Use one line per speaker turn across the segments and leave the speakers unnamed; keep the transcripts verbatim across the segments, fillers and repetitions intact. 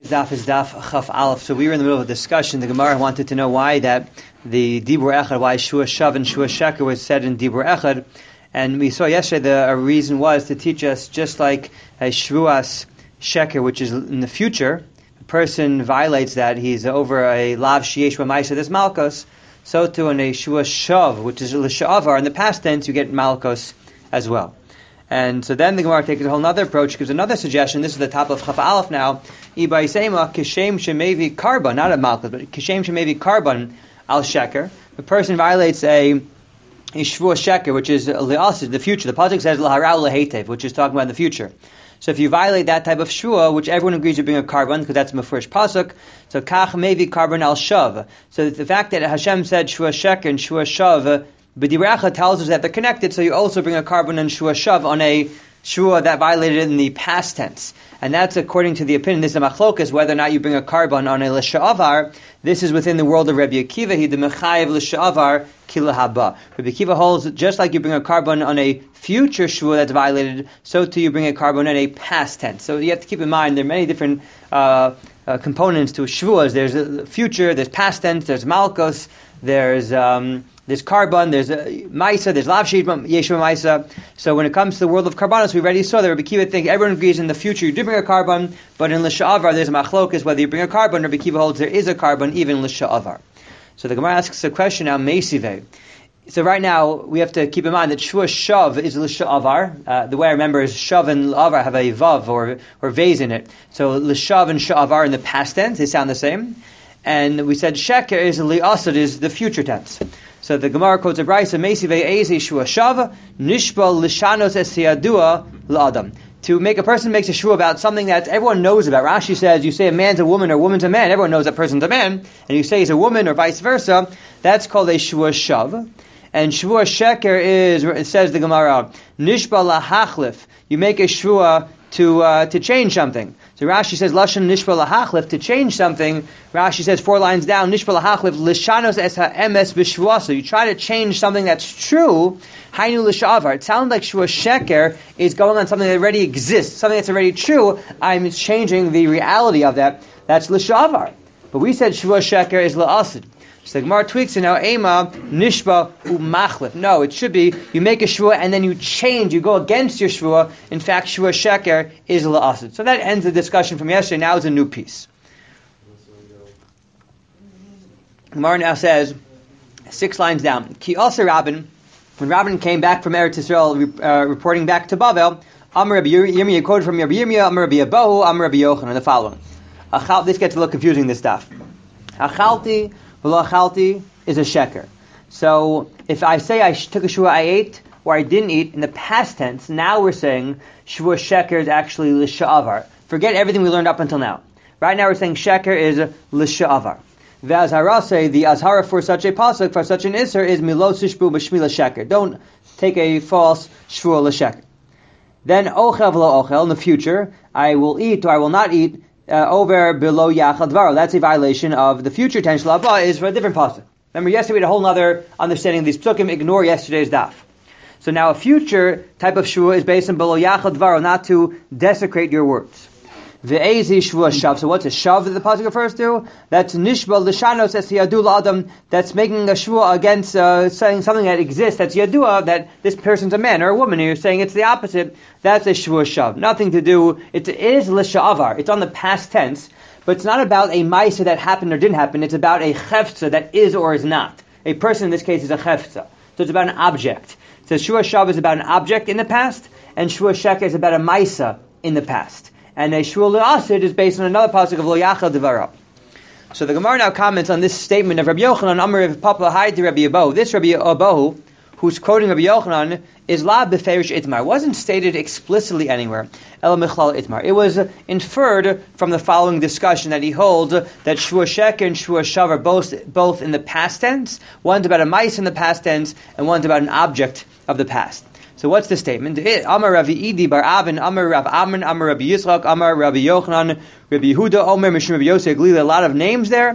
daf is daf chaf aleph. So we were in the middle of a discussion. The Gemara wanted to know why that the dibur echad, why shua shav and shua sheker was said in dibur echad, and we saw yesterday the a reason was to teach us just like a shvuas sheker, which is in the future, a person violates that, he's over a lav sheyesh b'maisa this malkos. So too in a shua shav, which is l'sha'avar, in the past tense you get malkos as well. And so then the Gemara takes a whole other approach, gives another suggestion. This is the top of Chaf Aleph now. Ibaisema kishem shemevi karban, not a malchus, but kishem shemevi karban al sheker. The person violates a a shvua sheker, which is le'asid, the future. The pasuk says laharau lehetev, which is talking about the future. So if you violate that type of shvua, which everyone agrees you bring a karban, because that's a mefurish pasuk, so kach mevi karban al shav. So the fact that Hashem said shvua sheker and shvua shav, but Dibur Echad tells us that they're connected, so you also bring a karban and shua shav on a shua that violated in the past tense. And that's according to the opinion, this is a machlokas, whether or not you bring a karban on a l'sha'avar. This is within the world of Rabbi Akiva. He the mechayev l'sha'avar kilahaba. Rabbi Akiva holds just like you bring a karban on a future shua that's violated, so too you bring a karban on a past tense. So you have to keep in mind there are many different uh, uh, components to shuas. There's a future, there's past tense, there's malkos, there's um, There's karban, there's a maisa, there's lav sheyesh b'maisa. So when it comes to the world of karbanos, we already saw that Rabbi Akiva think everyone agrees in the future you do bring a karban, but in l'sha'avar there's a machlokas whether you bring a karban. Rabbi Akiva holds there is a karban even in l'sha'avar. So the Gemara asks a question now, meisiveh. So right now we have to keep in mind that shua shav is l'sha'avar. Uh, the way I remember is shav and l'avar have a vav or or vase in it. So l'shav and sha'avar in the past tense, they sound the same. And we said sheker is li'asad is the future tense. So the Gemara quotes a brayso, Meisivei ezi shua shav nishba lishanos esiyadua la'adam. To make a person makes a shua about something that everyone knows about. Rashi says you say a man's a woman or a woman's a man. Everyone knows that person's a man. And you say he's a woman or vice versa. That's called a shua shav. And shua sheker is, it says the Gemara, nishba lahachlif. You make a shua to uh, to change something. So Rashi says lashon nishba lahachlif, to change something. Rashi says four lines down, nishba lahachlif lishanos es ha'emes b'shvuasa. You try to change something that's true. Hainu l'sha'avar. It sounds like shua sheker is going on something that already exists, something that's already true. I'm changing the reality of that. That's l'sha'avar. But we said shua sheker is la'asid. So the Gemara tweaks it now. Ema nishba umachlif. No, it should be you make a shvua and then you change. You go against your shvua. In fact, shvua sheker is la'asid. So that ends the discussion from yesterday. Now it's a new piece. Gemara now says six lines down. Ki also Rabin, when Rabin came back from Eretz Yisrael, uh, reporting back to Bavel, Amar Rabbi Yirmiyah quoted from Rabbi Yirmiyah, Amar Rabbi Abahu, Amar Rabbi Yochanan, the following. Achal, this gets a little confusing. This stuff. Achalti. V'lachalti is a sheker. So if I say I took a shua, I ate, or I didn't eat, in the past tense, now we're saying shua sheker is actually l'sha'avar. Forget everything we learned up until now. Right now we're saying sheker is l'sha'avar. V'azhara say, the azhara for such a pasuk, for such an isser, is milo sishbu b'shmi l'sheker. Don't take a false shvua l'sheker. Then ochel v'lo ochel, in the future, I will eat or I will not eat, Uh, over below yachad dvaro. That's a violation of the future tense. Lava is for a different pasuk. Remember, yesterday we had a whole other understanding of these psukim. Ignore yesterday's daf. So now a future type of shua is based on below yachad dvaro, not to desecrate your words. Ve'ezi shua shav. So what's a shav that the pasuk refers to? That's nishba l'shanos es yadul adam. That's making a shua against uh, saying something that exists. That's yadua, that this person's a man or a woman. And you're saying it's the opposite. That's a shua shav. Nothing to do. It is l'sha'avar. It's on the past tense, but it's not about a ma'isa that happened or didn't happen. It's about a chefza that is or is not. A person in this case is a chefza. So it's about an object. So shua shav is about an object in the past, and shua sheker is about a ma'isa in the past. And a shua l'asid is based on another pasuk of lo yachad devara. So the Gemara now comments on this statement of Rabbi Yochanan, Amar Rav Papa Hai to Rabbi Abahu. This Rabbi Abahu, who's quoting Rabbi Yochanan, is la beferish itmar. It wasn't stated explicitly anywhere. El michlal itmar. It was inferred from the following discussion that he holds that shua sheker and shua shav are both both in the past tense. One's about a mice in the past tense, and one's about an object of the past. So what's the statement? Amar Rav Idi bar Avin, Amar Rav Amon, Amar Rabbi Yitzchak, Amar Rabbi Yochanan, Rabbi Yehuda, Omer Mishum Rabbi Yosef Glila. A lot of names there.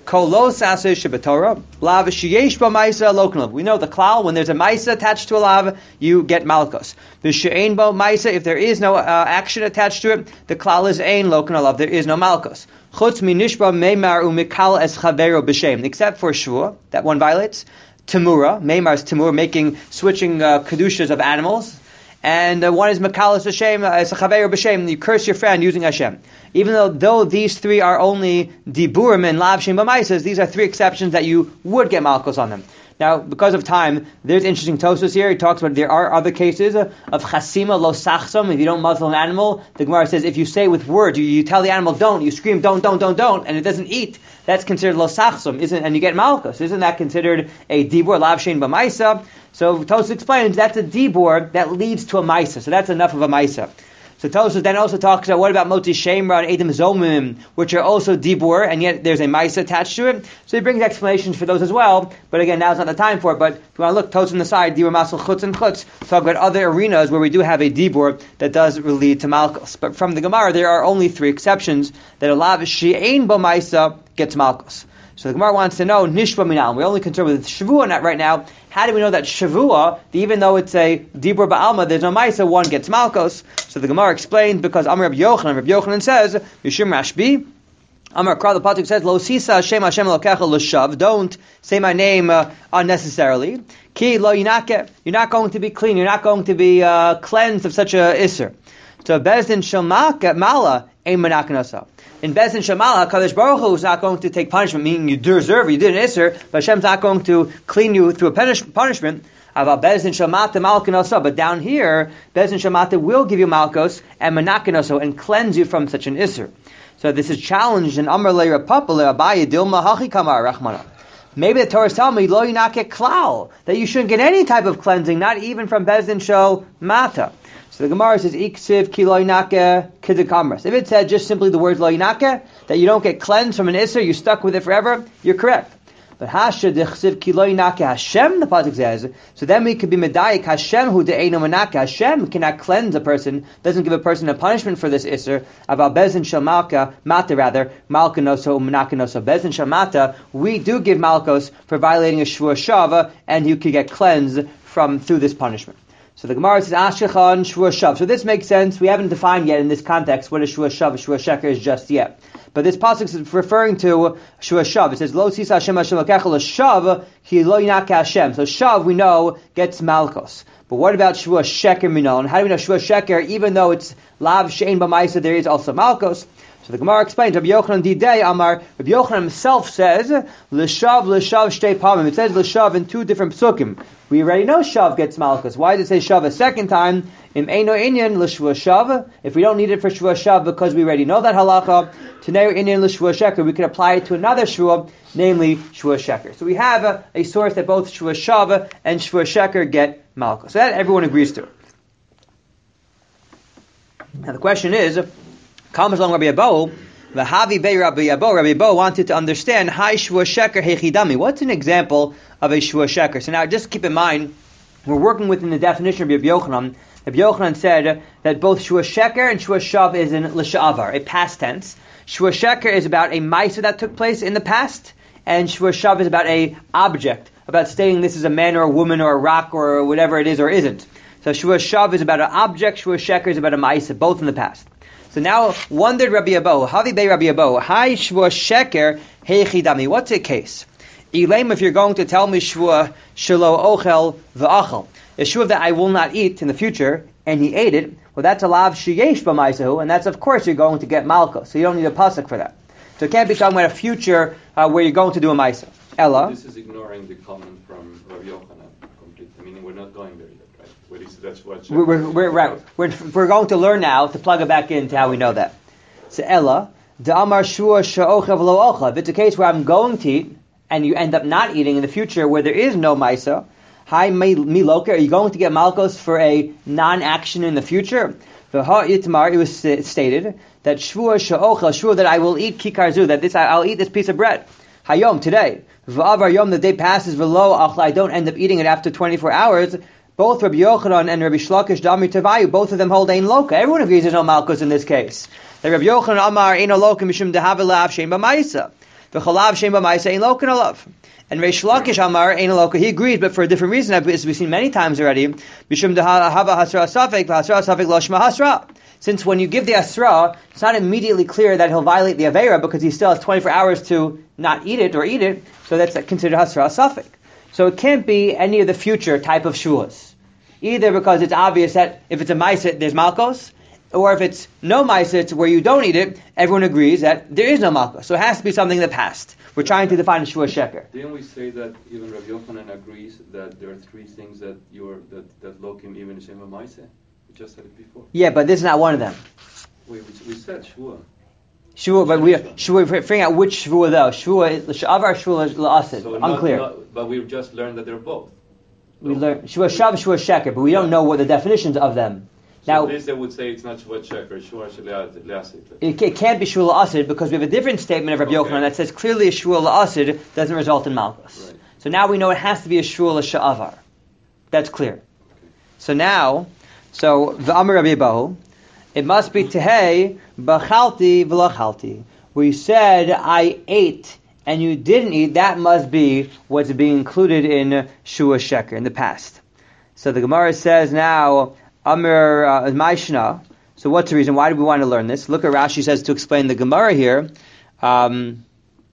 Kolos aseh shebetorah, lav sheyesh b'maisa lokanav. We know the klal, when there's a maisa attached to a lav, you get malchus. V'she'ein bo maisa, if there is no uh, action attached to it, the klal is ein lokanav, there is no malchus. Chutz mi nishba meimar umikal es chavero b'shem, except for shvua, that one violates. Tamura, meimar is tamur, making, switching uh, kedushas of animals. And uh, one is Makalas Hashem, as a Chaveir B'Shem, you curse your friend using Hashem. Even though though these three are only Diburim and Lav Shem B'Maisas, these are three exceptions that you would get Malchus on them. Now, because of time, there's interesting Tosfos here. He talks about there are other cases of Chasima Lo Sachsam, if you don't muzzle an animal. The Gemara says if you say with words, you, you tell the animal don't, you scream don't, don't, don't, don't, and it doesn't eat, that's considered Lo Sachsam, isn't, and you get Malchus. Isn't that considered a Dibur, Lav Shem B'Maisa? So Tosfos explains that's a Dibur that leads to a Maisa. So that's enough of a Maisa. So Tosfos then also talks about what about Moti Shemra and Edom Zomim, which are also Dibur, and yet there's a Maisa attached to it. So he brings explanations for those as well. But again, now's not the time for it. But if you want to look, Tosfos on the side, Dibur Masel Chutz and Chutz, talk about other arenas where we do have a Dibur that does lead to Malchus. But from the Gemara, there are only three exceptions that allow She'ein Bo Maisa gets Malchus. So the Gemara wants to know, Nishba Minal. We're only concerned with Shavua not right now. How do we know that Shavua, even though it's a Dibur Ba'alma, there's no Maisa, one gets Malchus? So the Gemara explains, because Amar Rabbi Yochanan, Rabbi Yochanan says, Yishim Rashbi, Amar Kra, the Pasuk says, Lo Sisa Hashem Hashem Elokecha L'Shav, don't say my name uh, unnecessarily. Ki Lo Yinake, you're not going to be clean, you're not going to be uh, cleansed of such a Isser. So Bezdin Shalmak Mala, Ein Menakanasa. In Bezdin Shamala, HaKadosh Baruch Hu is not going to take punishment, meaning you deserve it, you did an Isser, but Hashem's not going to clean you through a punish, punishment. About Bezdin Shamata Malkinosa, but down here, Bezdin Shamata will give you Malkos and Menakinoso and cleanse you from such an Isser. So this is challenged in Amar Le Rapapa Le Abaye Dilma Hachi Kamar Rachmana. Maybe the Torah is telling me, Lo Yinake Klal, that you shouldn't get any type of cleansing, not even from Bezdin Shamata. So the Gemara says, Iksiv ki lo yinake kidakamras. If it said just simply the word lo yinake, that you don't get cleansed from an Isser, you're stuck with it forever, you're correct. But Hasha dechsiv ki lo yinake Hashem, the pasuk says, so then we could be medayik Hashem hu de'eino menake. Hashem cannot cleanse a person, doesn't give a person a punishment for this Isser. About bezin shel malka, mata rather, malkanoso menakanoso. Bezin shel mata, we do give malkos for violating a shvur shava, and you could get cleansed from through this punishment. So the Gemara says, Ashkechan Shvur Shav. So this makes sense. We haven't defined yet in this context what a Shvur Shav, a Shvur Sheker is just yet. But this pasuk is referring to Shvur Shav. It says, Lo Sisa Hashem Hashem L'Kechel Shav, Ki Lo Yinake Hashem. So Shav, we know, gets Malchus. But what about Shvur Sheker Minon? How do we know Shvur Sheker, even though it's Lav She'ein B'Maisa, there is also Malchus? So the Gemara explains, Rabbi Yochanan Didei Amar, Rabbi Yochanan himself says, L'shav, L'shav, Shtei Pamim. It says L'shav in two different psukim. We already know Shav gets Malchus. Why does it say Shav a second time? Im Eino Inyan L'shvur Shav. If we don't need it for Shvur Shav because we already know that halacha, T'nei Inyan L'shvur Sheker, we can apply it to another Shvur, namely Shvur Sheker. So we have a, a source that both Shvur Shav and Shvur Sheker get Malchus. So that everyone agrees to. Now the question is, comes along Rabbi Abo, V'havi Bei Rabbi Abo. Rabbi Abo wanted to understand, Hai Shvur Sheker Hechidami. What's an example of a Shvur Sheker? So now just keep in mind, we're working within the definition of Rabbi Yochanan. Rabbi Yochanan said that both Shvur Sheker and Shvur Shav is in L'sha'avar, a past tense. Shvur Sheker is about a Maisa that took place in the past, and Shvur Shav is about a object, about stating this is a man or a woman or a rock or whatever it is or isn't. So Shvur Shav is about an object, Shvur Sheker is about a Maisa, both in the past. So now, wondered Rabbi Abo, Havi Bei Rabbi Abo, Hai Shvur Sheker Heichidami. What's the case? Elaim, if you're going to tell me Shvur Shelo Ochel V'achel, a Shvur that I will not eat in the future, and he ate it, well that's a lav sheyesh b'maisahu, and that's of course you're going to get malchus, so you don't need a pasuk for that. So it can't be talking about a future uh, where you're going to do a maisa. Ella?
This is ignoring the comment from Rabbi Yochanan completely, meaning we're not going there yet. What is, that's what
we're, we're, we're, right. we're, we're going to learn now to plug it back into how we know that. So Ella, the Amar Shua Sha'ochav Lo Ocha. If it's a case where I'm going to eat and you end up not eating in the future where there is no Maisa, Hi Miloka, are you going to get Malchus for a non-action in the future? The Ha Itmar, it was stated that Shua Sha'ocha, Shua that I will eat Kikarzu, that this I'll eat this piece of bread. Hayom, today. V'avar Yom, the day passes, V'lo Achla, I don't end up eating it after twenty-four hours. Both Rabbi Yochanan and Rabbi Shlakish Dami Tavayu, both of them hold Ein Loka. Everyone agrees there's no Malchus in this case. That Rabbi Yochanan Amar Ein Loka Mishum Dehav Lav Shein B'Maisa. V'chalav shem b'maisa ein loken alav. And Reish Lakish Amar ein loka. He agrees, but for a different reason, as we've seen many times already. Bishum hava hasra safek v'hasra safek lo shma hasra. Since when you give the asra, it's not immediately clear that he'll violate the avera because he still has twenty-four hours to not eat it or eat it. So that's considered hasra safek. So it can't be any of the future type of shulas. Either because it's obvious that if it's a ma'aseh, there's malkos, or if it's no ma'aseh, it's where you don't eat it, everyone agrees that there is no malkos. So it has to be something in the past. We're trying to define a shua sheker.
Didn't we say that even Rabbi Yochanan agrees that there are three things that you're that that lokim even the same ma'aseh? We just said it before.
Yeah, but this is not one of them.
We we, we said shua.
Shua, but we shua. We're figuring out which shua though. Shua is l'shavar, shua is l'asid.
So
Unclear.
Not, not, but we've just learned that they're both.
We learned shua shav, shua sheker, but we don't know what the definitions of them.
So
now,
this they would say it's not shua sheker, shua sheliasid.
It, it can't be shua l'asid because we have a different statement of Rabbi
Okay.
Yochanan that says clearly a shua l'asid doesn't result in malchus.
Right.
So now we know it has to be a shua l'sha'avar. That's clear.
Okay.
So now, so v'amar Rabbi Abahu, it must be tehei b'chalti v'lachalti. Where you said I ate and you didn't eat, that must be what's being included in shua sheker in the past. So the Gemara says now, Amr uh, Maishna. So what's the reason? Why do we want to learn this? Look at Rashi says to explain the Gemara here. Um,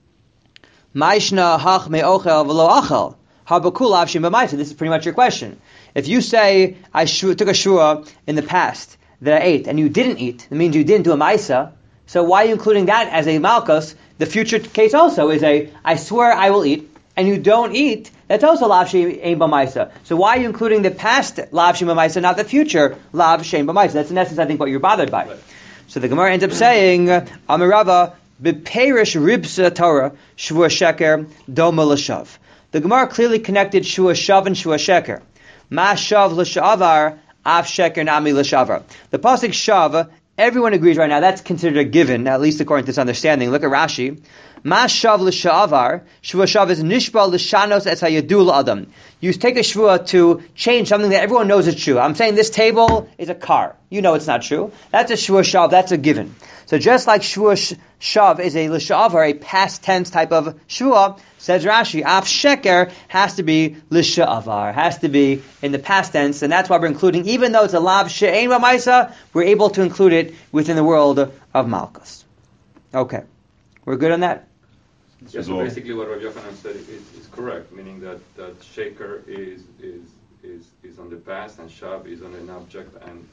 Maishna hach me'ochel v'lo achel. Habakul avshim b'maisa. This is pretty much your question. If you say I shu- took a shua in the past that I ate and you didn't eat, it means you didn't do a maisa. So why are you including that as a malchus? The future case also is a I swear I will eat and you don't eat. That's also lav shein b'maisa. So why are you including the past lav shein b'maisa, not the future lav shein b'maisa? That's in essence, I think, what you're bothered by.
Right.
So the Gemara ends up saying, Amirava b'perish ribsa Torah shvua sheker doma l'shav. The Gemara clearly connected shua shav and shua sheker. Ma shav l'shavar av sheker nami l'shavar. The pasuk shav, everyone agrees right now that's considered a given, at least according to this understanding. Look at Rashi. Ma shav l'sha'avar, shvua shav is nishba l'shanos es hayadul adam. You take a shvua to change something that everyone knows is true. I'm saying this table is a car. You know it's not true. That's a shvua shav, that's a given. So just like shvua sh- shav is a l'sha'avar, a past tense type of shvua, says Rashi, af sheker has to be l'sha'avar, has to be in the past tense, and that's why we're including, even though it's a lav she'ein b'maisa, we're able to include it within the world of Malchus. Okay. We're good on that?
Yeah, so basically what Rabbi Yochanan said is, is correct, meaning that, that shaker is, is is is on the past and shav is on an object and and,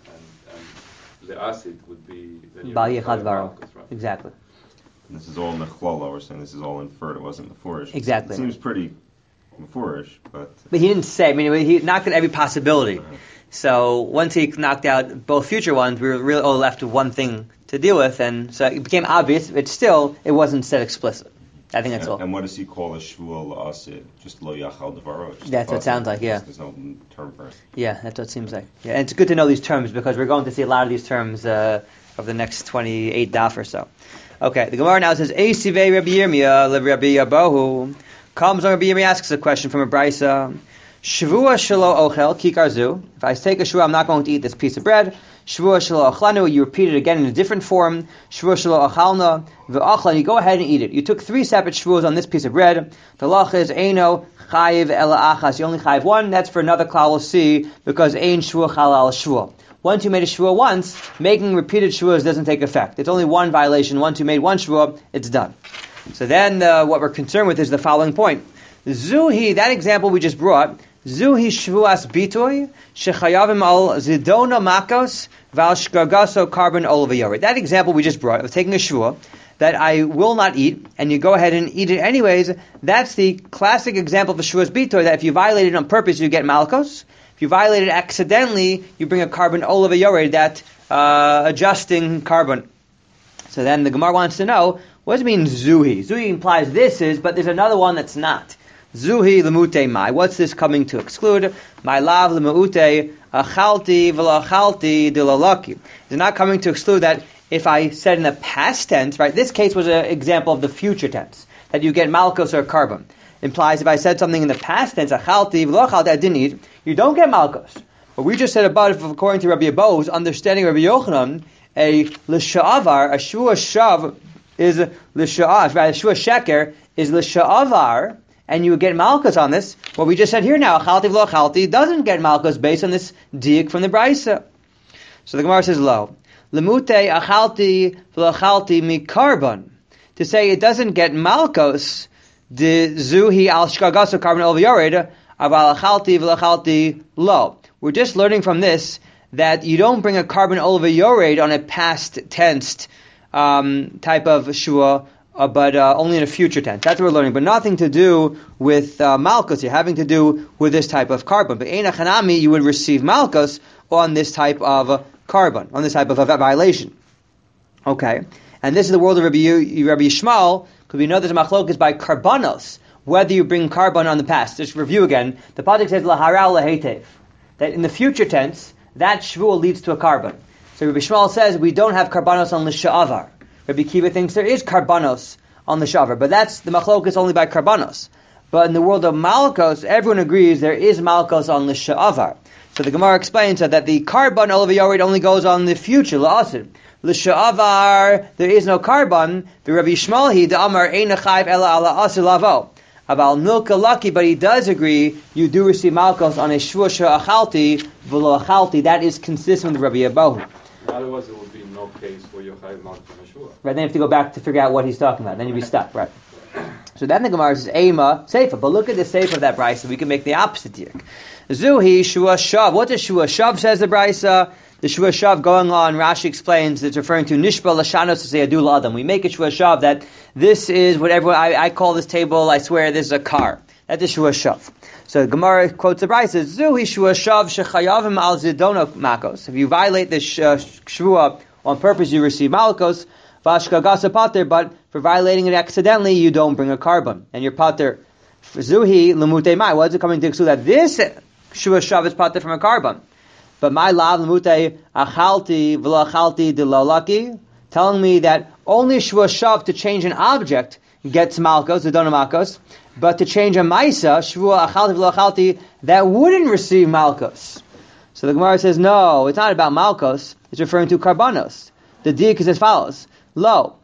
and the acid would be
Bal Yechad Varo.
Right?
Exactly.
And this is all Nechlala, we're saying this is all inferred, it wasn't Mefurish.
Exactly.
It seems pretty Mefurish, but...
But he didn't say, I mean, he knocked out every possibility. Uh-huh. So once he knocked out both future ones, we were really all left with one thing to deal with, and so it became obvious, but still, it wasn't said explicit. I think that's
and,
all.
And what does he call a shvuah la'asid? Just lo yachal devaro?
That's what it sounds like, yeah.
There's no term for it.
Yeah, that's what it seems like. Yeah, and it's good to know these terms because we're going to see a lot of these terms uh, over the next twenty-eight daf or so. Okay, the Gemara now says, Eisivei Rabbi Yirmiyah le Rabbi Abahu. Comes on Rabbi Yirmiyah asks a question from a brisa. Shavua shelo ochel kikarzu. If I take a shvua, I'm not going to eat this piece of bread. Shvua shelo ochlanu. You repeat it again in a different form. Shvua shelo ochalna ve'ochlan. You go ahead and eat it. You took three separate shvuas on this piece of bread. The lach is eino chayiv ela achas. You only chayiv one. That's for another klal we'll see because ein shvua chalal shvua. Once you made a shvua once, making repeated shvuas doesn't take effect. It's only one violation. Once you made one shvua, it's done. So then, uh, what we're concerned with is the following point. Zuhi, that example we just brought. Zuhi shvuas bitoy shechayavim al zidona makos val shgargaso carbon olivayori. That example we just brought of taking a shvua that I will not eat, and you go ahead and eat it anyways. That's the classic example of a shvuas bitoy that if you violate it on purpose, you get malkos. If you violate it accidentally, you bring a carbon olivayori, that uh, adjusting carbon. So then the Gemara wants to know, what does it mean zuhi? Zuhi implies this is, but there's another one that's not. Zuhi lemute mai. What's this coming to exclude? My lav lemute achalti v'lachalti dilalaki. It's not coming to exclude that if I said in the past tense, right? This case was an example of the future tense, that you get malchus or carbon. Implies if I said something in the past tense, achalti v'lachalti, I didn't eat, you don't get malchus. But we just said about it, according to Rabbi Abahu's understanding of Rabbi Yochanan, a l'sha'avar, a shua shav, is l'sha'av, right? Shua sheker is l'sha'avar, and you would get malchus on this. What we just said here now, achalti v'lo achalti, doesn't get malchus based on this diak from the brisa. So the Gemara says, lo. Lemute achalti v'lo achalti mikarbon. To say it doesn't get malchus, the zuhi al shkagaso carbon ol v'yored, aval achalti v'lo achalti lo. We're just learning from this that you don't bring a carbon ol v'yored on a past tense um, type of shua, Uh, but uh, only in a future tense. That's what we're learning, but nothing to do with uh, malchus. You're having to do with this type of carbon. But ein achanami, you would receive malchus on this type of uh, carbon, on this type of uh, violation. Okay, and this is the world of Rabbi, y- Rabbi Yishmael, because we know there's a machlokes by karbanos, whether you bring carbon on the past. Just review again. The pasuk says lahara lahetev, that in the future tense, that shvuah leads to a carbon. So Rabbi Yishmael says we don't have karbanos on l'sha'avar. Rabbi Kiva thinks there is karbanos on the shavar, but that's the machlokas only by karbanos. But in the world of malchos, everyone agrees there is malchos on the sha'avar. So the Gemara explains that, that the carbon olav yored only goes on the future, la'asir. L'sha'avar, there is no carbon. The Rabbi Yishmael, the Amar ein chayv ela ala asir lavo. About milka lucky, but he does agree you do receive malchos on a shvua sha'achalti v'lo achalti. That is consistent with Rabbi Abahu.
Otherwise, there would be no case where you have malchus on a shua.
Right, then you have to go back to figure out what he's talking about. Then you'd be stuck, right? So then the Gemara says, Eima, Seifa. But look at the Seifa of that brisa. We can make the opposite diak. Zuhi, Shua Shav. What does Shua Shav says the brisa? The Shua Shav going on, Rashi explains, it's referring to Nishba Lashanos to say Adul Adam. We make it Shua Shav that this is what everyone, I, I call this table, I swear this is a car. That's the Shua Shav. So Gemara quotes the brisa, Zuhi Shua Shav Shechayavim al Zidono Makos. If you violate this Shua on purpose, you receive malchus. Vashkagasa pater, but for violating it accidentally, you don't bring a carbon, and you're pater. Zuhi lemute mai. What is it coming to exclude that this shua shav is pater from a carbon? But my lav lemute achalti v'lo achalti de lolaki, telling me that only shua shav to change an object gets malchus, the dona malchus, but to change a maisa shua achalti v'lo achalti that wouldn't receive malchus. So the Gemara says no, it's not about malchus. It's referring to karbanos. The diak is as follows. Lo,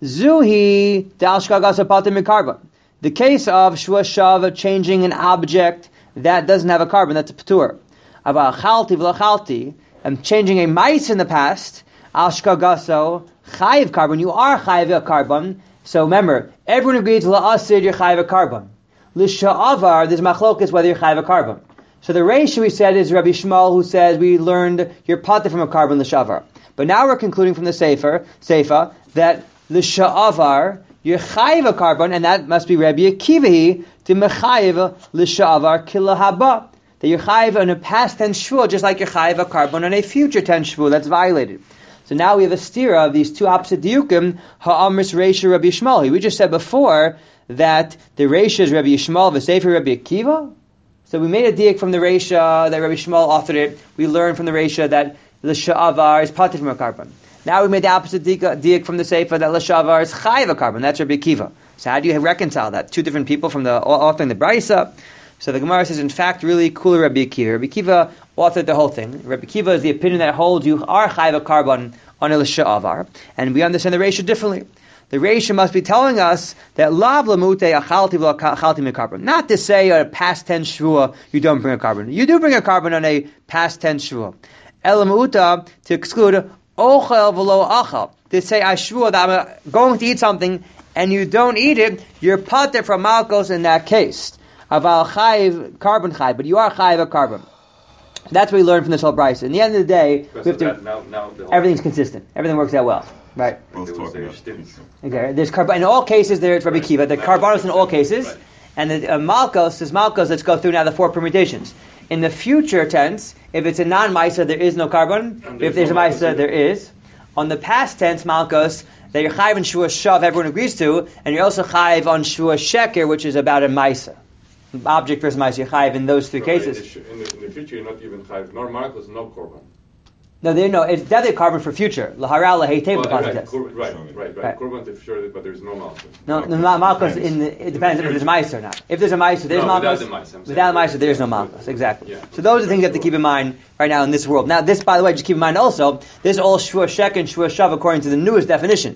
zuhi dal shkagasa pater mikarbon. The case of shua shav changing an object that doesn't have a carbon, that's a patur. Ava achalti v'lachalti, and changing a mice in the past, al shkagaso chayiv carbon. You are chayiv a carbon. So remember, everyone agrees la'asid you're chayiv a carbon. L'sha'avar, there's machlokas whether you're chayiv a carbon. So the ratio we said is Rabbi Shmuel, who says we learned you're pater from a carbon l'shavar. But now we're concluding from the Sefer, Seifa, that l'sha'avar, you're chayiv a carbon, and that must be Rabbi Akiva, to mechayiv l'sha'avar kilahaba. That you're chayiv on a past tense shvua, just like you're chayiv a carbon on a future tense shvua that's violated. So now we have a stira of these two opposite diukim, ha'amris reisha Rabbi Shmuel. We just said before that the reisha is Rabbi Shmuel, the Sefer Rabbi Akiva. So we made a diuk from the reisha that Rabbi Shmuel authored it. We learned from the reisha that the sha'avar is pater from a carbon. Now we made the opposite diak from the Sefer that l'shavar is chayiv a carbon. That's Rabbi Akiva. So how do you reconcile that? Two different people from the authoring the brisa. So the Gemara says, in fact, really cool Rabbi Akiva. Rabbi Akiva authored the whole thing. Rabbi Akiva is the opinion that holds you are chayiv a carbon on a l'shavar, and we understand the ratio differently. The ratio must be telling us that lav lamute achalti v'achalti mikarbon. Not to say a past tense shvua you don't bring a carbon. You do bring a carbon on a past tense shvua. Elamuta to exclude ochel v'lo achal. To say I shvua that I'm going to eat something and you don't eat it, you're pater from malchus in that case. Aval chayiv carbon chayiv, but you are chayiv a carbon. That's what we learned from this whole brisa. In the end of the day, we have to,
now, now
everything's consistent. Everything works out well, right?
Both talking about
Okay. There's carbon in all cases. There's Rabbi Akiva. The carbonos in all cases, right. And the uh, malchus is malchus. Let's go through now the four permutations. In the future tense, if it's a non-maisa, there is no carbon. If there's no a maisa, there is. On the past tense, malchus, that you're chayiv on shua shav, everyone agrees to, and you're also chayiv on shua sheker, which is about a maisa. Object versus maisa, you're chayiv in those three
so
cases.
In the, in the future, you're not even chayiv. Nor malchus, no korban.
No, they no. It's definitely carbon for future. Lahara laheitem
well,
right,
right, cor- right, right, right, right. Korban for sure, but there's no malchus.
No, no, no malchus in the, it depends if there's maisa or not. If there's a maisa, there's
no,
malchus.
Without the maisa,
without the maisa, there's no malchus. Exactly.
Yeah.
So those are the things you have to keep in mind right now in this world. Now, this, by the way, just keep in mind also, this all shua shek and shua shav according to the newest definition.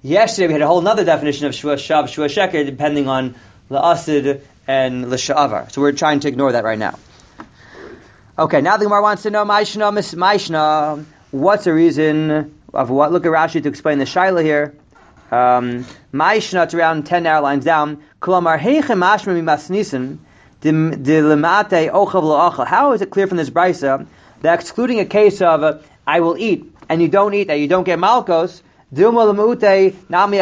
Yesterday we had a whole other definition of Shua Shav, Shua Sheker, depending on La'asid and L'Sha'avar. So we're trying to ignore that right now. Okay, now the Gemara wants to know, Maishna, Maishna, what's the reason of what? Look at Rashi to explain the Shaila here. Um, Maishna, it's around ten narrow lines down. Kulamar Heichem Mashma Mimasnisin, Dilimate Ochav La'achal. How is it clear from this Brisa that excluding a case of uh, I will eat and you don't eat, that you don't get Malkos, maybe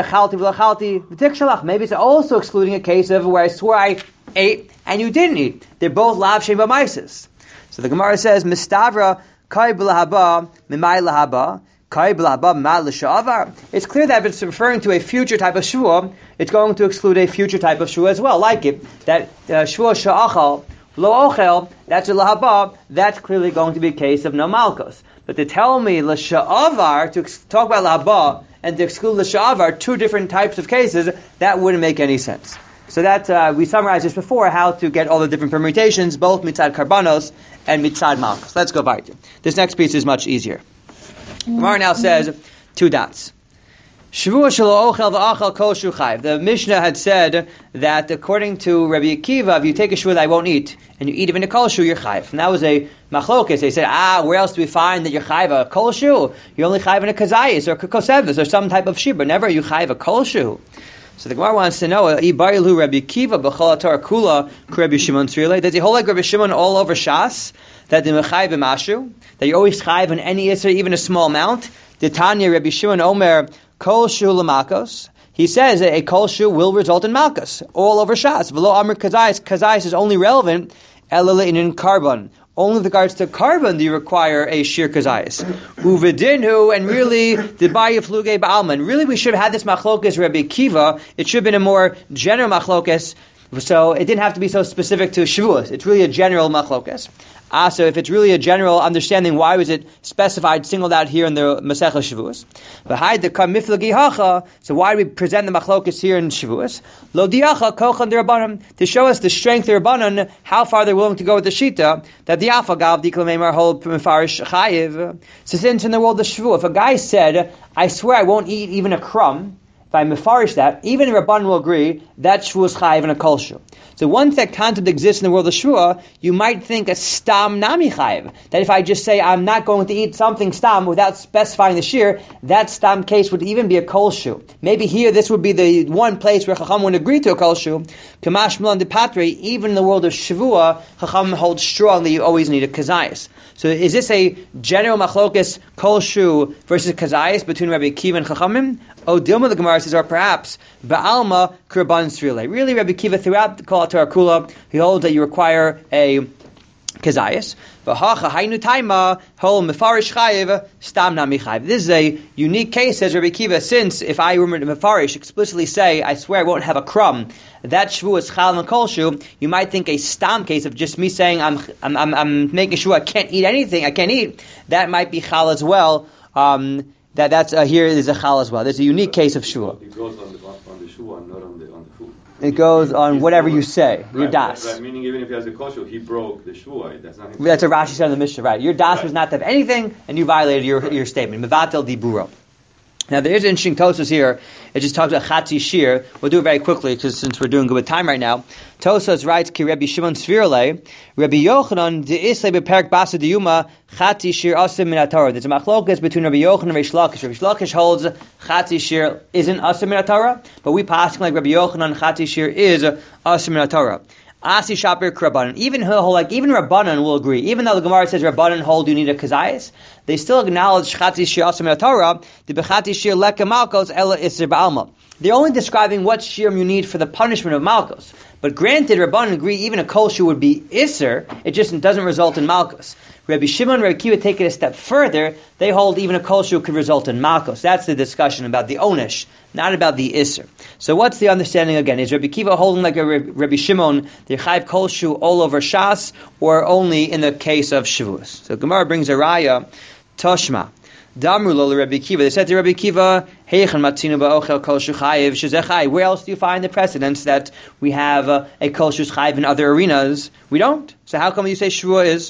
it's also excluding a case of where I swore I ate and you didn't eat. They're both lav shem b'maisis. So the Gemara says, Mistavra kai b'lahaba mimai lahaba kai b'lahaba mimai l'sha'avar. It's clear that if it's referring to a future type of shua, it's going to exclude a future type of shua as well. Like it, that uh, shua sha'achal lo ochel, that's a lahaba, that's clearly going to be a case of no malkos. But to tell me l'sha'avar, to talk about lahaba and to exclude l'sha'avar, two different types of cases, that wouldn't make any sense. So that uh, we summarized this before, how to get all the different permutations, both mitzad karbanos and mitzad malchus. Let's go back. This next piece is much easier. Gemara now says two dots. Shavua shelo ochel v'achal kol shu chayv. The Mishnah had said that according to Rabbi Akiva, if you take a shua that I won't eat, and you eat even a kol shu, you're chayv. And that was a machlokes. They said, ah, where else do we find that you're chayv a kol shu? You're only chayv in a kazayis or kosevis or some type of shibur. Never are you chayv a kol shu. So the Gemara wants to know, Ibaylu Rabbi Akiva b'chol atar kula Rabbi Shimon Tzrilei. Does he hold like Rabbi Shimon all over Shas? That the mechayv b'mashu? That you always chayv in any isser, even a small amount? The Tanya Rabbi Shimon Omer kol shu l'makos. He says that a kol shu will result in malchus all over Shas. V'lo amr kazayis. Kazayis is only relevant elele in carbon. Only with regards to carbon do you require a shir kazayis. Uvedinhu, and really the bayi fluge ba'alman. Really, we should have had this machlokas Rabbi Akiva. It should have been a more general machlokas. So it didn't have to be so specific to Shavuos. It's really a general machlokas. Ah, so if it's really a general understanding, why was it specified, singled out here in the Masechah Shavuos? V'hai dekam miflagi hacha. So why do we present the machlokas here in Shavuos? Lo diacha kochan derabanan, to show us the strength of Rabbanan, how far they're willing to go with the shita that the afagav diklamemar hold mefarish chayiv. So since in the world of Shavuos, if a guy said, "I swear I won't eat even a crumb," if I mefarish that, even the Rabban will agree that Shavuos chayiv and a kol shu. So once that concept exists in the world of Shua, you might think a stam nami chayiv. That if I just say I'm not going to eat something stam without specifying the shir, that stam case would even be a kol shu. Maybe here this would be the one place where Chacham would agree to a kol shu. Kamash Milan de Patre, even in the world of Shavua, Chacham holds strongly you always need a kazayas. So is this a general machlokas kol shu versus kazayas between Rabbi Akiva and Chachamim? O Dilma, the Gemara says, or perhaps Ba'alma Kurban Srile. Really, Rabbi Akiva throughout the Kol Torah Kula, he holds that you require a kazayas. V'hacha haynu taima hol mefarish chayiv stam nami chayiv. This is a unique case, says Rabbi Akiva, since if I remember to mefarish explicitly say, I swear I won't have a crumb, that shvu is chal and kol shu, you might think a stam case of just me saying I'm I'm I'm, I'm making sure I can't eat anything, I can't eat, that might be chal as well. Um, that that's uh, here is a chal as well. There's a unique case of shua.
It goes on the on the shua and not on the on the food.
It goes on
He's
whatever
broke.
you say.
Right,
Your das.
Right, right, meaning even if he has a kosher, he broke the shua. That's not.
That's what Rashi said in the Mishnah, right? Your das
Right.
was not to have anything, and you violated your your statement. Mevatel diburo. Now there is an interesting Tosfos here. It just talks about Chatzi Shir. We'll do it very quickly because since we're doing good with time right now. Tosfos writes, "Ki Rabbi Shimon Svirle, Rabbi Yochanan de'islei beperek basa diyuma Chatzi Shir asim min haTorah." There's a machlokas between Rabbi Yochanan and Reish Lakish. Reish Lakish holds Chatzi Shir isn't asim min haTorah, but we pass like Rabbi Yochanan Chatzi Shir is asim min haTorah. Asi Shapir Rabbanan. Even like even Rabbanan will agree. Even though the Gemara says Rabbanan hold you need a kazayis, they still acknowledge Chatzi Shir Asim Torah. The Bechati Shir Leka Malkos Ela Isir Ba'alma. They're only describing what shirim you need for the punishment of Malkos. But granted, Rabbanan agree even a kol shu would be Isser. It just doesn't result in Malkos. Rabbi Shimon and Rabbi Akiva take it a step further. They hold even a kol shu could result in Malkos. That's the discussion about the Onish, not about the Isser. So what's the understanding again? Is Rabbi Akiva holding like a Rabbi Shimon, the Chayv kol shu all over Shas, or only in the case of Shavuos? So Gemara brings a raya, Toshma. Damru lo Rabbi Akiva. They said to Rabbi Akiva, Heichan matinu ba'ochel kol shu chayiv shezechai. Where else do you find the precedents that we have uh, a kol shu chayiv in other arenas? We don't. So how come you say Shavua is?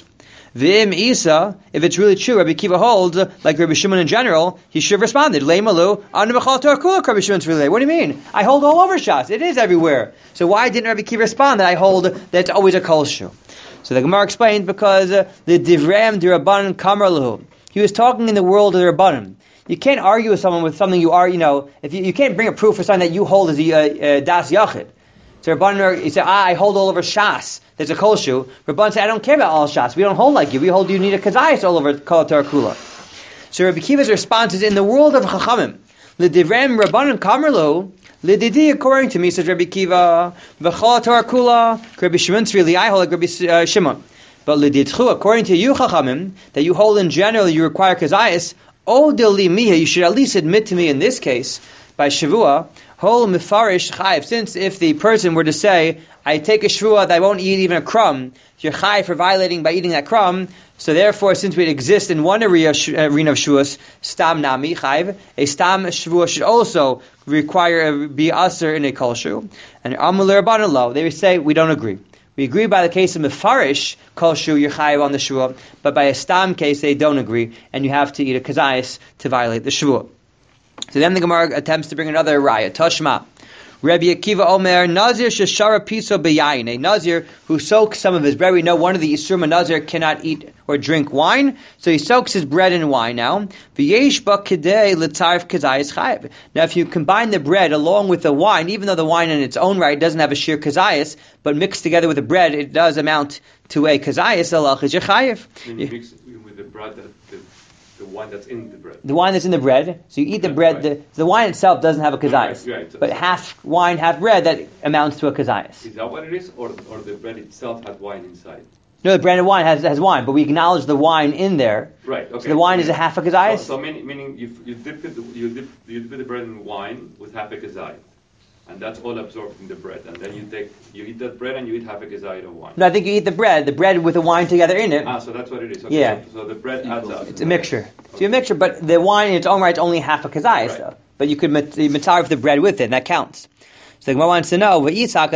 V'im Isa, if it's really true, Rabbi Akiva holds, like Rabbi Shimon in general, he should have responded, Leimalu, Anu B'chal Torah Kulak, Rabbi Shimon's really. What do you mean? I hold all over Shas. It is everywhere. So why didn't Rabbi Akiva respond that I hold that it's always a kol shu? So the Gemara explains because uh, the Divram D'Rabbanan Kamar. He was talking in the world of the Rabbanim. You can't argue with someone with something you are, you know, if you, you can't bring a proof for something that you hold as a uh, uh, das yachid. So Rabbanan, he said, ah, I hold all over Shas. There's a kol shu. Rabbanan said, I don't care about all Shas. We don't hold like you. We hold you need a kazayas all over kol Torah Kula. So Rabbi Akiva's response is in the world of Chachamim. L'divrem Rabbanan Kamerlo, l'didi according to me, says Rabbi Akiva, v'chol Torah Kula, Rabbi Shimon Tzvili, I hold like Rabbi uh, Shimon. But l'didchu, according to you Chachamim, that you hold in general, you require kazayas, O dili miha, you should at least admit to me in this case, by Shavua, Hol mifarish chayiv. Since if the person were to say, I take a shvua that I won't eat even a crumb, you're chayiv for violating by eating that crumb. So therefore, since we exist in one area, arena of shvuas, stam nami chayiv, a stam shvua should also require be aser in a kol shu. And amul rabbanan lo, they would say we don't agree. We agree by the case of mefarish kol shu, you're chayiv on the shvua, but by a stam case they don't agree, and you have to eat a kazayis to violate the shvua. So then the Gemara attempts to bring another raya. Tashma. Rabbi Akiva Omer, Nazir sheshara piso beyayin. A Nazir who soaks some of his bread. We know one of the Yisurim Nazir cannot eat or drink wine, so he soaks his bread in wine now. V'yesh ba kidei l'tzarif kazayis chayiv. Now if you combine the bread along with the wine, even though the wine in its own right doesn't have a sheer kazayis, but mixed together with the bread, it does amount to a kazayis, alach is chayiv.
You mix it with the bread that the The wine that's in the bread.
The wine that's in the bread. So you eat the yeah, bread. Right. The, the wine itself doesn't have a kazayas.
Right, right. So,
but half wine, half bread, that amounts to a kazayas.
Is that what it is? Or or the bread itself has wine inside?
No, the bread and wine has has wine, but we acknowledge the wine in there.
Right, okay.
So the wine yeah. is a half a kazayas?
So, so meaning, meaning you, you, dip it, you, dip, you dip the bread in wine with half a kazayas. And that's all absorbed in the bread. And then you take, you eat that bread and you eat half a kazayit of wine.
No, I think you eat the bread, the bread with the wine together in it.
Ah, so that's what it is. Okay.
Yeah.
So, so the bread adds up.
It's a mixture. Okay. So a mixture, but the wine in its own right is only half a kazayit, right. So. But you could mitzaref the bread with it, and that counts. So the Gemara wants to know, this is Rabbi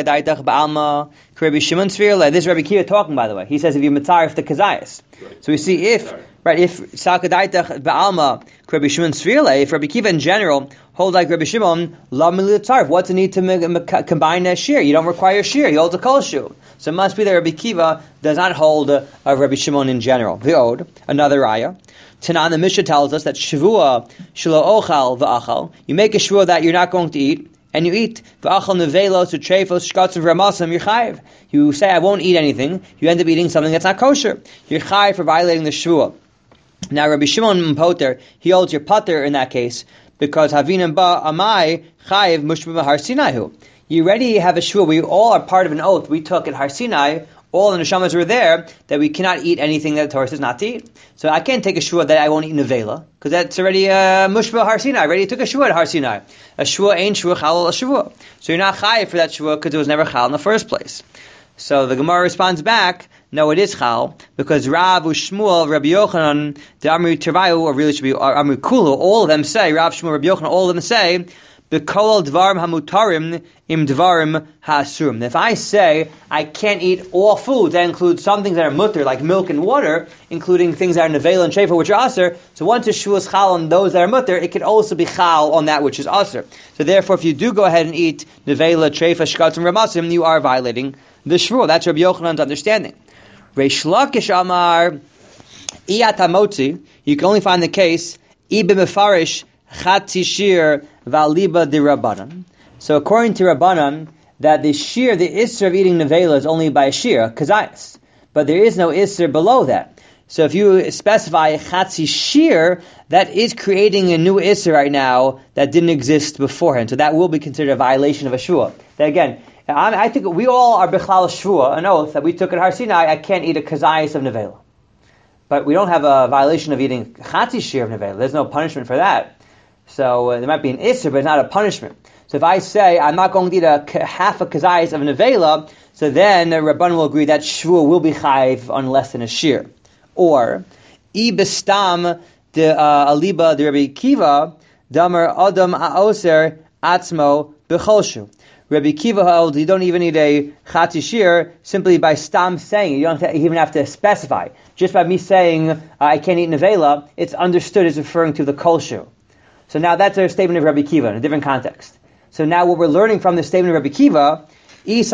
Akiva talking, by the way. He says if you mitzaref the kazayis. Right. So we see if, Sorry. right, if Sakadaitach Ba'alma, Rabbi Shimon Tzvile, if Rabbi Akiva in general holds like Rabbi Shimon, la militzaref, what's the need to m- m- combine a shear? You don't require a shear, he holds a kol shu. So it must be that Rabbi Akiva does not hold a, a Rabbi Shimon in general. V'od, another raya. Tanan, the Mishnah tells us that Shavua, shelo ochal v'achal, you make a shvua that you're not going to eat, and you eat v'achal nevelos, u'treifos, shkatzim v'ramasam, you're chayiv. You say, I won't eat anything, you end up eating something that's not kosher. You're chayiv for violating the shvua. Now Rabbi Shimon Poter, he holds your pater in that case, because Havinam ba amai chayiv mushbim har Sinaihu. You already have a shvua, we all are part of an oath we took at Har Sinai, all the neshamas were there, that we cannot eat anything that the Torah says not to eat. So I can't take a shvua that I won't eat nevela, because that's already a uh, mushbah Har Sinai. I already took a shvua at Har Sinai. A shvua ain't shvua chal a shvua. So you're not chayiv for that shvua because it was never chal in the first place. So the Gemara responds back, no, it is chal, because Rav Ushmuel, Rabbi Yochanan, the Amri Tervayu, or really should be Amri Kulu, all of them say, Rav Shmuel, Rabbi Yochanan, all of them say, B'kol dvarim hamutarim im dvarim ha'asurim. If I say I can't eat all foods, that includes some things that are mutter, like milk and water, including things that are nevela and shefa, which are aser. So once a shvu is chal on those that are mutter, it can also be chal on that which is aser. So therefore, if you do go ahead and eat nevela, shefa, shkatz, and ramasim, you are violating the shvu. That's Rabbi Yochanan's understanding. Reish Lakish Amar Iyatamotzi. You can only find the case Ibn Mefarish Chatzi Shir Valiba de Rabbanan. So according to Rabbanan, that the shear, the isser of eating nevela is only by a shear, kazayas. But there is no isser below that. So if you specify a chatzi shear, that is creating a new isser right now that didn't exist beforehand. So that will be considered a violation of a shvua. That again, I think we all are bichlal shvua, an oath that we took at Har Sinai. I can't eat a kazayas of nevela. But we don't have a violation of eating chatzi shear of nevela. There's no punishment for that. So uh, there might be an isser, but it's not a punishment. So if I say I'm not going to eat a half a kazayas of nevela, so then uh, Rabban will agree that shvua will be chayiv on less than a shear. Or I bestam de aliba de Rabbi Akiva damer adam aoser atzmo b'cholshu. Rabbi Kiva held you don't even need a chatzi shir simply by stam saying it. You don't have to, even have to specify. Just by me saying uh, I can't eat nevela, it's understood as referring to the kol shu. So now that's a statement of Rabbi Kiva in a different context. So now what we're learning from the statement of Rabbi Kiva, if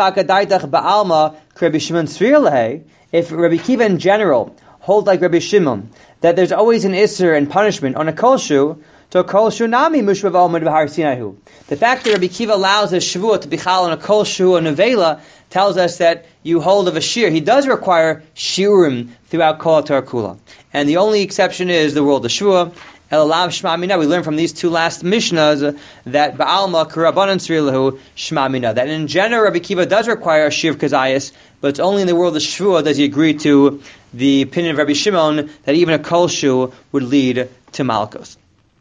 Rabbi Kiva in general hold like Rabbi Shimon, that there's always an isser and punishment on a kol shu, to kol shu nami mushvav almud b'har Sinaihu. The fact that Rabbi Kiva allows a shavua to be chal on a kol shu or nevela tells us that you hold of a shir. He does require shiurim throughout kol Torah kula, and the only exception is the world of shvua. Elav shma mina. We learn from these two last mishnahs that ba'alma karabanan srilahu shma mina. That in general Rabbi Kiva does require a shir kazayas, but it's only in the world of shvua does he agree to the opinion of Rabbi Shimon that even a kol shu would lead to malchus.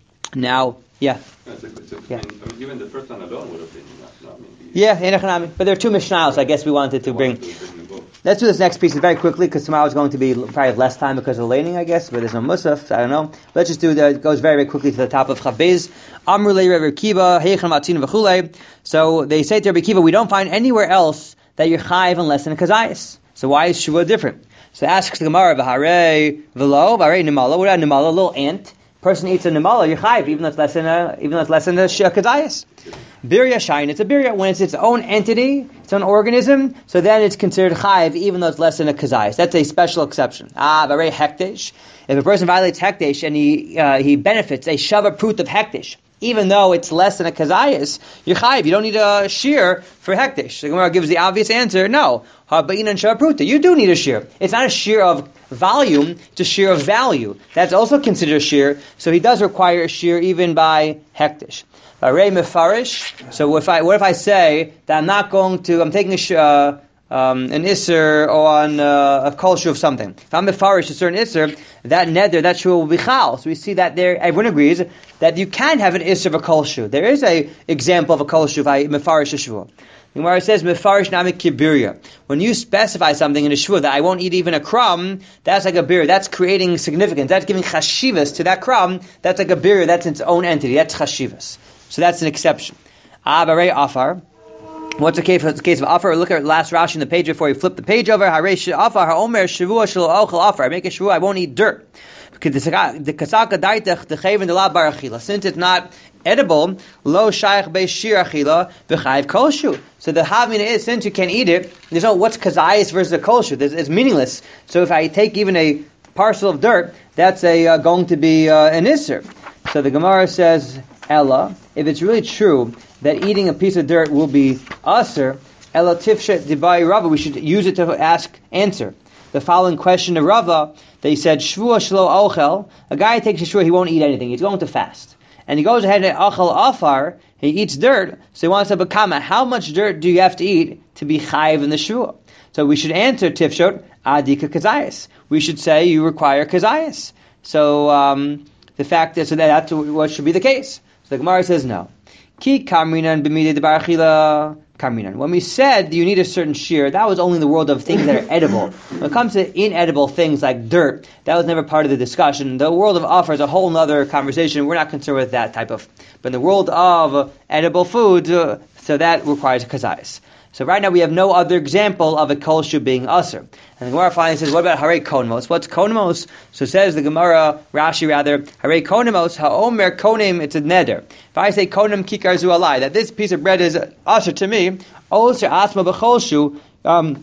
Now, yeah.
That's a, it's a,
yeah.
I mean, even the first one alone would have been enough. No, I mean, the,
yeah, Enochanami. But there are two mishnahs, so I guess we wanted to bring.
to bring the
Let's do this next piece very quickly, because tomorrow is going to be probably less time because of the laning, I guess, but there's no musaf, so I don't know. But let's just do that. It goes very, very quickly to the top of Chaviz. Amrulei Rabbi Kiva, Heicham Matzin v'chulei. So they say to Rabbi Kiva, we don't find anywhere else that you're chayiv unless in a kazayis. So why is Shavua different? So asks the Gemara, V'harei v'lo, v'harei nimala. What about nimala? A little ant. Person eats a nimala, you're chayiv, even though it's less than a, even though it's less than a kazayis. Birya shayin, it's a birya when it's its own entity, its own organism, so then it's considered chayiv even though it's less than a kazayis. That's a special exception. Ah, very hektish. If a person violates hektish and he uh, he benefits a shava prut of hektish, even though it's less than a kazayis, you're chayiv. You don't need a shear for hektish. The Gemara gives the obvious answer, no. Ha'ba'in and shava pruta. You do need a shear. It's not a shear of volume, it's a shear of value. That's also considered a shear, so he does require a shear even by hektish. Arei mefarish. So if I, what if I say that I'm not going to, I'm taking a sh- uh, um, an isser on uh, a kol shu of something. If I'm mefarish a certain isser, that neder, that shu will be chal. So we see that there, everyone agrees that you can have an isser of a kol shu. There is a example of a kol shu if I mefarish a shu. The Gemara says mefarish nami kibirya. When you specify something in a shvu that I won't eat even a crumb, that's like a birya. That's creating significance. That's giving chashivas to that crumb. That's like a birya. That's its own entity. That's chashivas. So that's an exception. Abarei afar. What's the case, the case of afar? Look at last Rashi in the page before you flip the page over. Harei afar haomer shavua shelo ochel afar. I make a shavua, I won't eat dirt. Because the kasaka daitach the chayven de la barachila. Since it's not edible, lo shaykh be shir achila v'chayv kolshu. So the havmina is, since you can't eat it, there's no what's kazayis versus a kolshu. It's meaningless. So if I take even a parcel of dirt, that's a uh, going to be uh, an isser. So the Gemara says, Ella, if it's really true that eating a piece of dirt will be aser, Ella tifshet dibai Rava, we should use it to ask, answer. The following question of Rava, they said, Shvua shlo ochel, a guy takes a shvua, he won't eat anything, he's going to fast. And he goes ahead and ochel afar, he eats dirt, so he wants to become, how much dirt do you have to eat to be chayiv in the shvua? So we should answer tifshot, adika kazayas. We should say you require kazayas. So, um, the fact is, so that's what should be the case. So the Gemara says no. Ki kamrinan b'midei debarachila kamrinan. When we said you need a certain shear, that was only in the world of things that are edible. When it comes to inedible things like dirt, that was never part of the discussion. The world of offer is a whole other conversation. We're not concerned with that type of. But in the world of edible foods, uh, so that requires kazayas. So right now we have no other example of a kol shu being aser. And the Gemara finally says, what about harei konemos? What's konemos? So says the Gemara, Rashi rather, harei konemos, ha'omer konim, it's a neder. If I say konim kikar zu alai, that this piece of bread is aser to me, oser asma b'chol shu, um,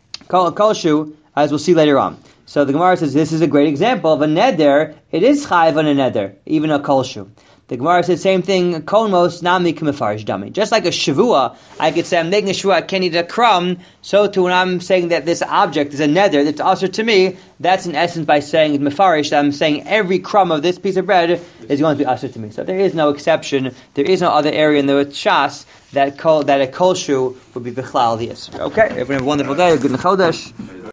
kol shu, as we'll see later on. So the Gemara says, this is a great example of a neder, it is chayiv on a neder, even a kol shu. The Gemara says same thing, konmos nami k'mefarish dami. Just like a shavua, I could say I'm making a shavua, I can't eat a crumb, so too when I'm saying that this object is a neder, that's also to me, that's in essence by saying mefarish, that I'm saying every crumb of this piece of bread is going to be usher to me. So there is no exception, there is no other area in the Shas that, kol, that a kol shu would be bichlal the yisr. Okay, everyone have a wonderful day, good chodesh.